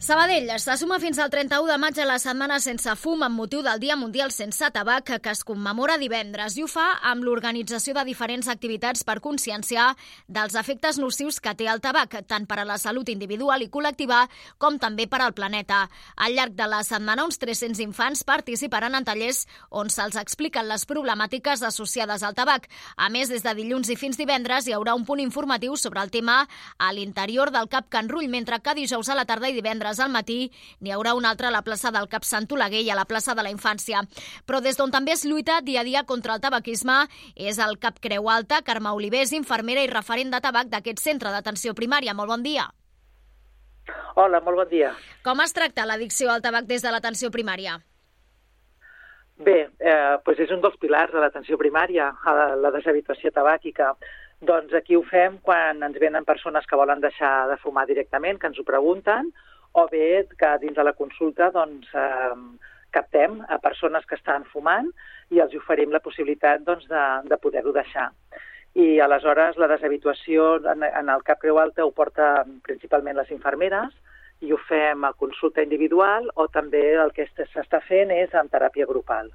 Sabadell se suma fins al 31 de maig a la setmana sense fum amb motiu del Dia Mundial Sense Tabac que es commemora divendres i ho fa amb l'organització de diferents activitats per conscienciar dels efectes nocius que té el tabac, tant per a la salut individual i col·lectiva com també per al planeta. Al llarg de la setmana, uns 300 infants participaran en tallers on se'ls expliquen les problemàtiques associades al tabac. A més, des de dilluns i fins divendres hi haurà un punt informatiu sobre el tema a l'interior del Cap Can Rull, mentre que dijous a la tarda i divendres al matí n'hi haurà un altre a la plaça del Cap Sant Oleguer i a la plaça de la Infància. Però des d'on també es lluita dia a dia contra el tabaquisme és el Cap Creu Alta. Carme Olivés, infermera i referent de tabac d'aquest centre d'atenció primària. Molt bon dia. Hola, molt bon dia. Com es tracta l'addicció al tabac des de l'atenció primària? Bé, doncs és un dels pilars de l'atenció primària, la deshabituació tabàquica. Doncs aquí ho fem quan ens venen persones que volen deixar de fumar directament, que ens ho pregunten, o bé que dins de la consulta doncs, captem a persones que estan fumant i els oferim la possibilitat doncs, de poder-ho deixar. I aleshores la deshabituació en el Cap Creu Alta ho porta principalment les infermeres i ho fem a consulta individual o també el que s'està fent és en teràpia grupal.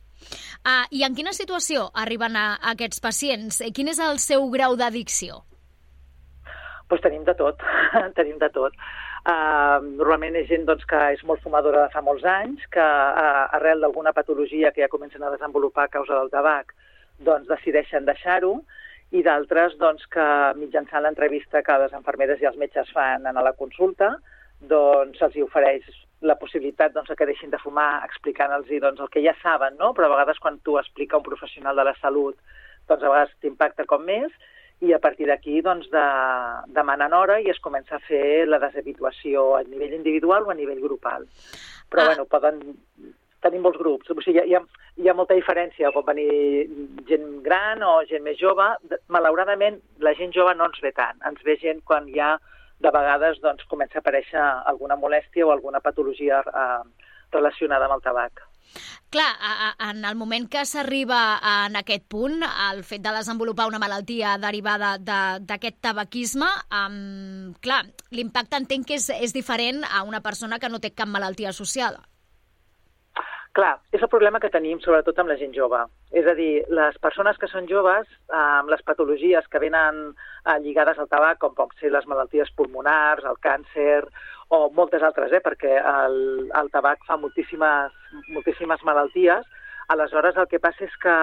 I en quina situació arriben a aquests pacients? Quin és el seu grau d'addicció? Doncs tenim de tot, tenim de tot. Normalment és gent doncs, que és molt fumadora de fa molts anys, que arrel d'alguna patologia que ja comencen a desenvolupar a causa del tabac, doncs decideixen deixar-ho, i d'altres doncs, que mitjançant l'entrevista que les infermeres i els metges fan a la consulta, doncs se'ls ofereix la possibilitat doncs, que deixin de fumar explicant-los doncs, el que ja saben, no? Però a vegades quan tu explica un professional de la salut, doncs a vegades t'impacta com més, i a partir d'aquí doncs, demanen hora i es comença a fer la deshabituació a nivell individual o a nivell grupal. Però bueno, poden tenir molts grups, o sigui, hi ha molta diferència, pot venir gent gran o gent més jove. Malauradament la gent jove no ens ve tant, ens ve gent quan ja de vegades doncs, comença a aparèixer alguna molèstia o alguna patologia relacionada amb el tabac. Clar, en el moment que s'arriba en aquest punt, el fet de desenvolupar una malaltia derivada d'aquest tabaquisme, clar, l'impacte entenc que és diferent a una persona que no té cap malaltia associada. Clar, és el problema que tenim sobretot amb la gent jove. És a dir, les persones que són joves, amb les patologies que venen lligades al tabac, com poden ser les malalties pulmonars, el càncer o moltes altres, perquè el tabac fa moltíssimes malalties, aleshores el que passa és que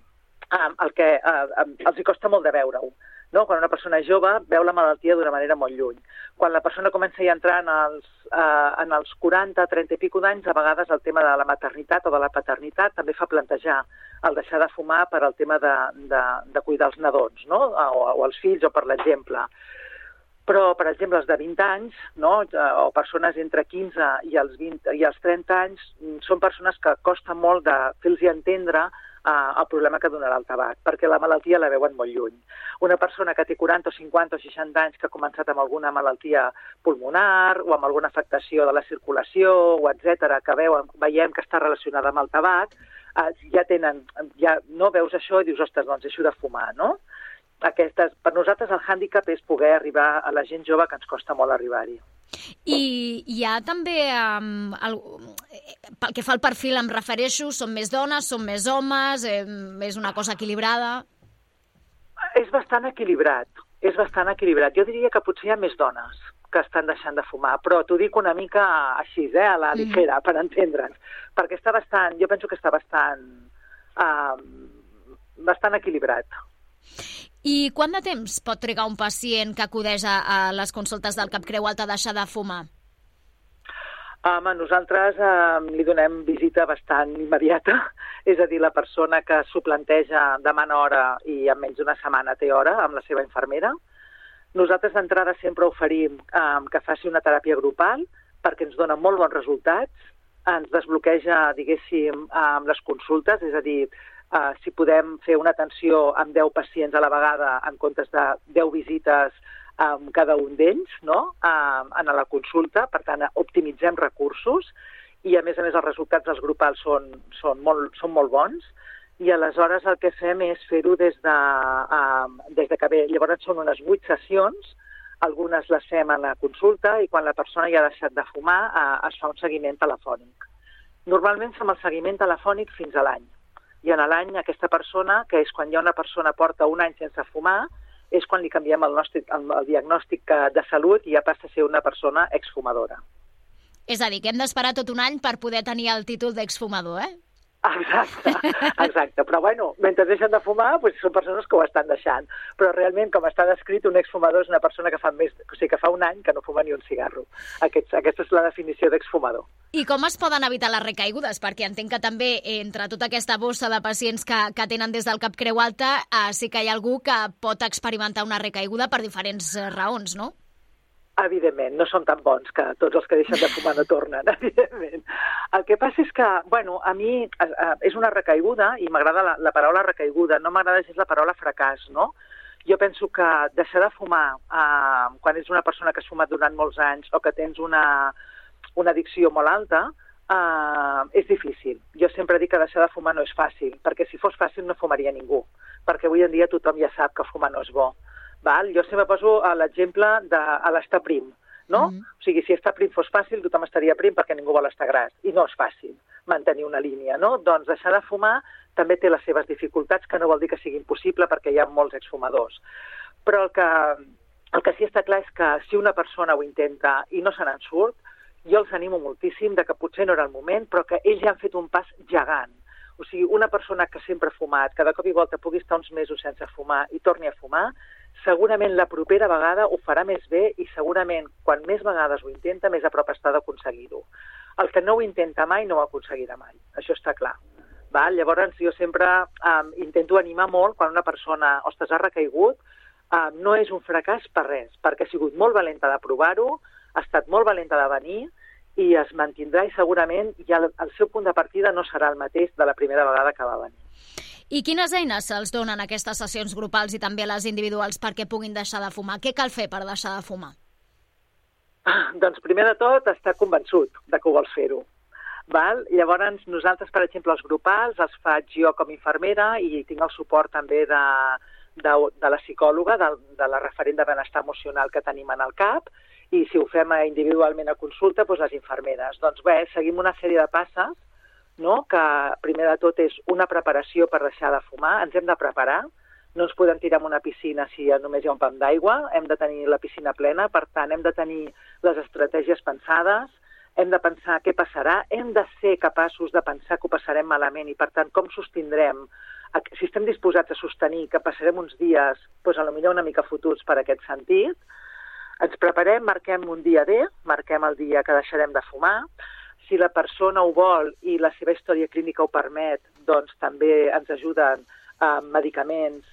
els hi costa molt de veure-ho. No? Quan una persona és jove, veu la malaltia d'una manera molt lluny. Quan la persona comença a entrar en els 40, 30 i pico d'anys, a vegades el tema de la maternitat o de la paternitat també fa plantejar el deixar de fumar per al tema de cuidar els nadons, no? O els fills, o per l'exemple. Però, per exemple, els de 20 anys, no? O persones entre 15 i els 30 anys, són persones que costa molt de fer-los entendre el problema que donarà el tabac, perquè la malaltia la veuen molt lluny. Una persona que té 40 o 50 o 60 anys que ha començat amb alguna malaltia pulmonar o amb alguna afectació de la circulació, o etc., que veiem que està relacionada amb el tabac, ja no veus això i dius, ostres, doncs deixo de fumar, no? Per nosaltres el hàndicap és poder arribar a la gent jove, que ens costa molt arribar-hi. I hi ha també, pel que fa al perfil, em refereixo, són més dones, són més homes, és una cosa equilibrada? És bastant equilibrat, Jo diria que potser hi ha més dones que estan deixant de fumar, però t'ho dic una mica així, a la ligera, per entendre'ns, perquè jo penso que està bastant equilibrat. I quant de temps pot trigar un pacient que acudeix a les consultes del Cap Creu Alta a deixar de fumar? Nosaltres li donem visita bastant immediata, és a dir, la persona que s'ho planteja demana hora i en menys d'una setmana té hora amb la seva infermera. Nosaltres d'entrada sempre oferim que faci una teràpia grupal perquè ens dona molt bons resultats, ens desbloqueja, diguéssim, amb les consultes, és a dir, si podem fer una atenció amb 10 pacients a la vegada en comptes de 10 visites amb cada un d'ells, no? En la consulta, per tant, optimitzem recursos i, a més els resultats dels grupals són molt bons i aleshores el que fem és fer-ho des de que bé, llavors són unes 8 sessions algunes les fem a la consulta i quan la persona ja ha deixat de fumar es fa un seguiment telefònic. Normalment fem el seguiment telefònic fins a l'any. I en l'any aquesta persona, que és quan hi ha una persona porta un any sense fumar, és quan li canviem el diagnòstic de salut i ja passa a ser una persona exfumadora. És a dir, que hem d'esperar tot un any per poder tenir el títol d'exfumador, eh? Exacte. Però bueno, mentre deixen de fumar, doncs són persones que ho estan deixant. Però realment, com està descrit, un exfumador és una persona que fa un any que no fuma ni un cigarro. Aquesta és la definició d'exfumador. I com es poden evitar les recaigudes? Perquè entenc que també entre tota aquesta bossa de pacients que tenen des del cap creu alta, sí que hi ha algú que pot experimentar una recaiguda per diferents raons, no? Evidentment, no són tan bons que tots els que deixen de fumar no tornen, evidentment. El que passa és que, bueno, a mi és una recaiguda, i m'agrada la paraula recaiguda, no m'agrada gens la paraula fracàs, no? Jo penso que deixar de fumar quan ets una persona que has fumat durant molts anys o que tens una addicció molt alta, és difícil. Jo sempre dic que deixar de fumar no és fàcil, perquè si fos fàcil no fumaria ningú, perquè avui en dia tothom ja sap que fumar no és bo. Jo sempre poso l'exemple de l'estar prim, no? O sigui, si estar prim fos fàcil, tothom estaria prim perquè ningú vol estar gras. I no és fàcil mantenir una línia, no? Doncs deixar de fumar també té les seves dificultats, que no vol dir que sigui impossible perquè hi ha molts exfumadors. Però el que sí està clar és que si una persona ho intenta i no se n'en surt, jo els animo moltíssim de que potser no era el moment, però que ells ja han fet un pas gegant. O sigui, una persona que sempre ha fumat, que de cop i volta pugui estar uns mesos sense fumar i torni a fumar, segurament la propera vegada ho farà més bé i segurament quan més vegades ho intenta, més a prop està d'aconseguir-ho. El que no ho intenta mai no ho aconseguirà mai, això està clar. Llavors jo sempre intento animar molt quan una persona, ha recaigut, no és un fracàs per res, perquè ha sigut molt valenta de provar-ho, ha estat molt valenta de venir i es mantindrà i segurament ja el seu punt de partida no serà el mateix de la primera vegada que va venir. I quines eines se'ls donen aquestes sessions grupals i també les individuals perquè puguin deixar de fumar? Què cal fer per deixar de fumar? Doncs primer de tot, estar convençut de que ho vols fer-ho. Llavors, nosaltres, per exemple, els grupals els faig jo com a infermera i tinc el suport també de la psicòloga, de la referent de benestar emocional que tenim en el CAP, i si ho fem individualment a consulta, doncs les infermeres. Doncs bé, seguim una sèrie de passes, no? Que primer de tot és una preparació per deixar de fumar, ens hem de preparar, no ens podem tirar en una piscina si només hi ha un pam d'aigua, hem de tenir la piscina plena, per tant hem de tenir les estratègies pensades, hem de pensar què passarà, hem de ser capaços de pensar que ho passarem malament i per tant com sostindrem, si estem disposats a sostenir que passarem uns dies, doncs potser una mica fotuts per aquest sentit, ens preparem, marquem un dia D, marquem el dia que deixarem de fumar. Si la persona ho vol i la seva història clínica ho permet, doncs també ens ajuden medicaments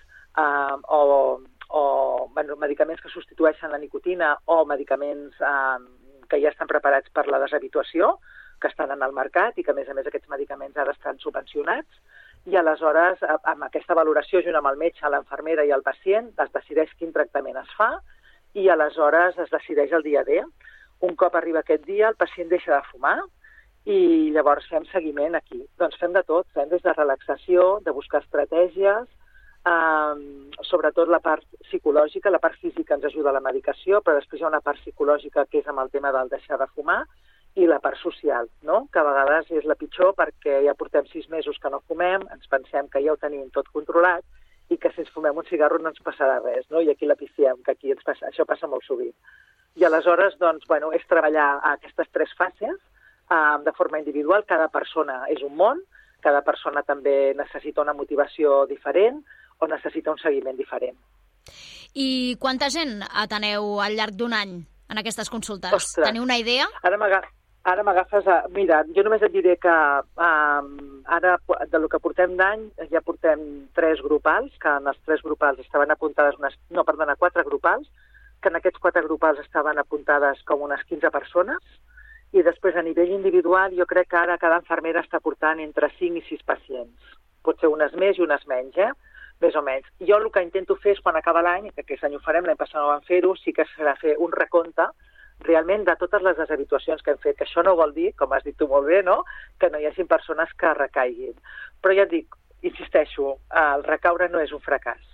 medicaments que substitueixen la nicotina o medicaments que ja estan preparats per la deshabituació, que estan en el mercat i que, a més aquests medicaments ara estan subvencionats. I aleshores, amb aquesta valoració, junt amb el metge, l'enfermera i el pacient, es decideix quin tractament es fa i aleshores es decideix el dia D. Un cop arriba aquest dia, el pacient deixa de fumar i llavors fem seguiment aquí. Doncs fem de tot, fem des de relaxació, de buscar estratègies, sobretot la part psicològica, la part física ens ajuda a la medicació, però després hi ha una part psicològica que és amb el tema del deixar de fumar i la part social, no? Que a vegades és la pitjor perquè ja portem 6 mesos que no fumem, ens pensem que ja ho tenim tot controlat i que si ens fumem un cigarro no ens passarà res, no? I aquí la piciem, que aquí això passa molt sovint. I aleshores, doncs, bueno, és treballar aquestes 3 fases de forma individual. Cada persona és un món, cada persona també necessita una motivació diferent o necessita un seguiment diferent. I quanta gent ateneu al llarg d'un any en aquestes consultes? Ostres, teniu una idea? Ara m'agafes a... Mira, jo només et diré que ara, del que portem d'any, ja portem 3 grupals, que en els 3 grupals estaven apuntades 4 grupals, que en aquests 4 grupals estaven apuntades com unes 15 persones, i després a nivell individual jo crec que ara cada infermera està portant entre 5 i 6 pacients. Potser unes més i unes menys, més o menys. Jo el que intento fer és quan acaba l'any, que aquest any ho farem, l'any passat no vam fer-ho, sí que serà fer un recompte realment de totes les deshabituacions que hem fet, que això no vol dir, com has dit tu molt bé, no? Que no hi hagi persones que recaiguin. Però ja et dic, insisteixo, el recaure no és un fracàs.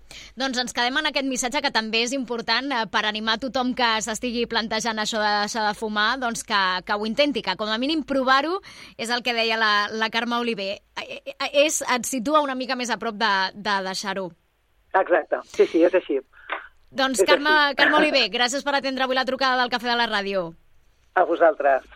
Doncs ens quedem en aquest missatge que també és important per animar tothom que s'estigui plantejant això de deixar de fumar, doncs que ho intenti, que com a mínim provar-ho és el que deia la Carme Oliver. Et situa una mica més a prop de deixar-ho. Exacte, sí, és així. Doncs Carme Oliver, gràcies per atendre avui la trucada del Cafè de la Ràdio. A vosaltres.